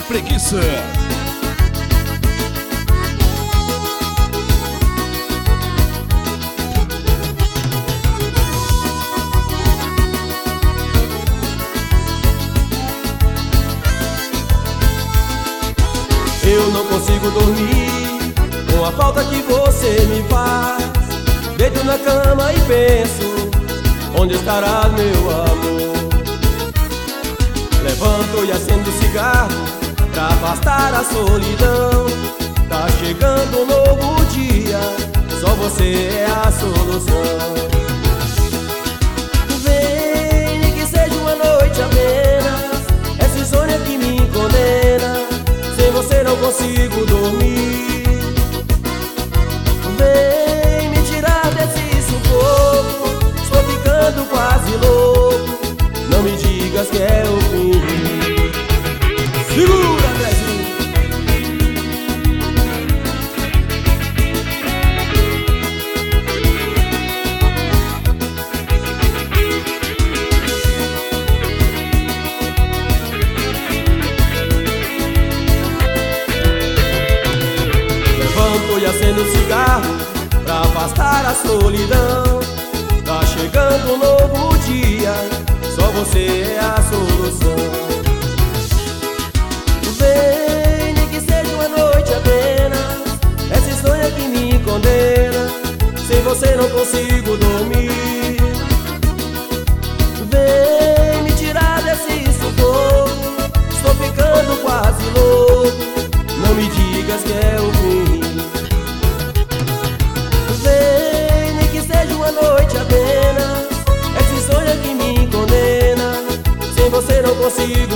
preguiça. Eu não consigo dormir com a falta que você me faz. Deito na cama e penso, onde estará meu amor? Levanto e acendo cigarro pra afastar a solidão. Tá chegando um novo dia, só você é a solução. Vem, nem que seja uma noite apenas, essa insônia que me condena. Sem você não consigo dormir. Vem me tirar desse sufoco, estou ficando quase louco. Não me digas que é o fim. Segura, Andrezinho! Levanto e acendo o cigarro pra afastar a solidão. Tá chegando um novo dia, só você é a solução. Vem, nem que seja uma noite apenas, essa insônia que me condena. Sem você não consigo dormir. Vem me tirar desse sufoco, estou ficando quase louco. Não me digas que é o fim. Vem, nem que seja uma noite apenas, essa insônia que me condena. Sem você não consigo